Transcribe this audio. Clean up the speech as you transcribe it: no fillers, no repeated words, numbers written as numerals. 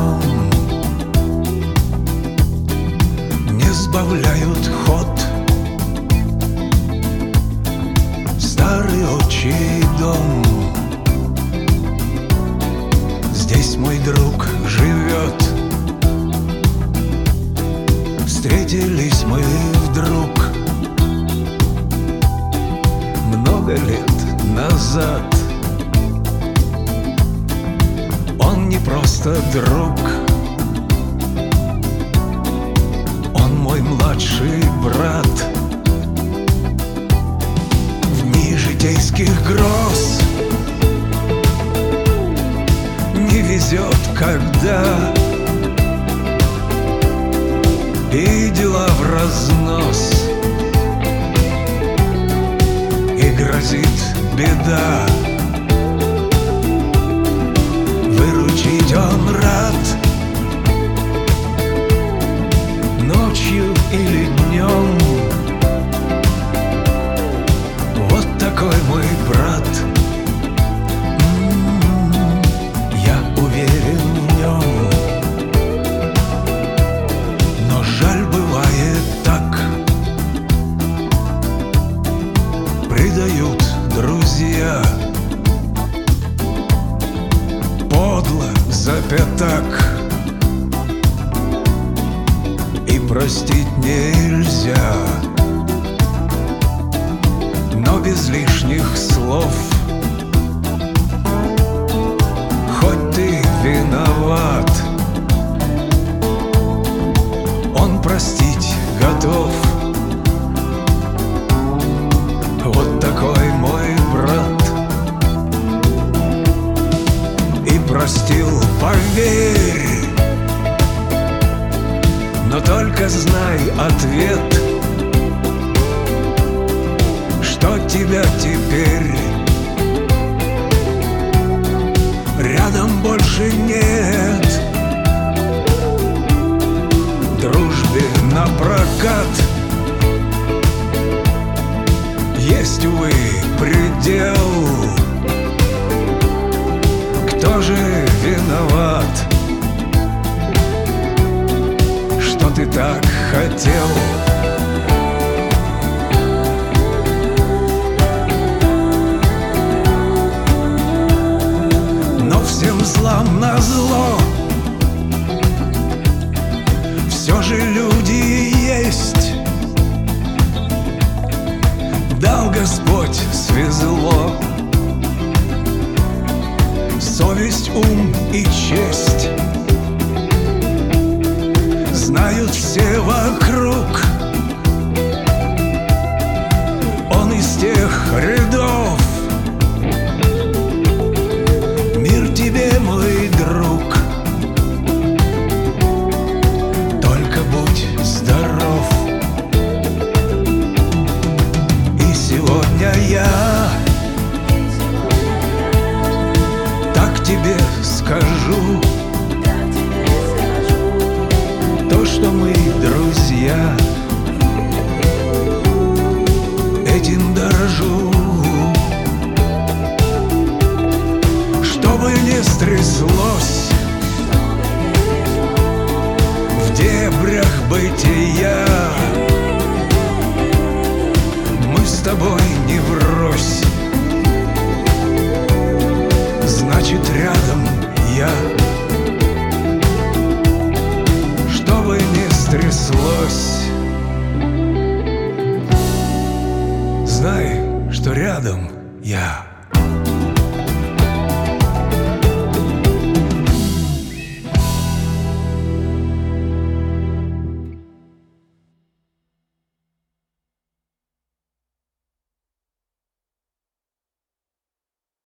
днем не сбавляют ход старый отчий дом. Здесь мой друг живет. Встретились мы вдруг много лет назад. Он не просто друг, он мой младший брат. В дни житейских гроз не везет, когда и дела вразнос, и грозит беда. Выручить он рад ночью или днем. Вот такой мой брат. Я уверен в нем. Но жаль, бывает так, предают друзья подло за пятак, и простить нельзя. Но без лишних слов, хоть ты виноват, он простить готов. Вот такой мой брат. И простил, поверь, но только знай ответ, что тебя теперь рядом больше нет. Дружбе напрокат есть, увы, предел. Кто же виноват, что ты так хотел? Но всем злам назло все же люди есть. Дал Господь свезло совесть, ум и честь. Знают все вокруг, он из тех рядов. Мир тебе, мой друг, только будь здоров. И сегодня я так тебе скажу то, что мы друзья. Этим дорожу. Что бы ни стряслось в дебрях бытия, мы с тобой не врозь. Значит, рядом я. Что бы ни стряслось, знай, что рядом я.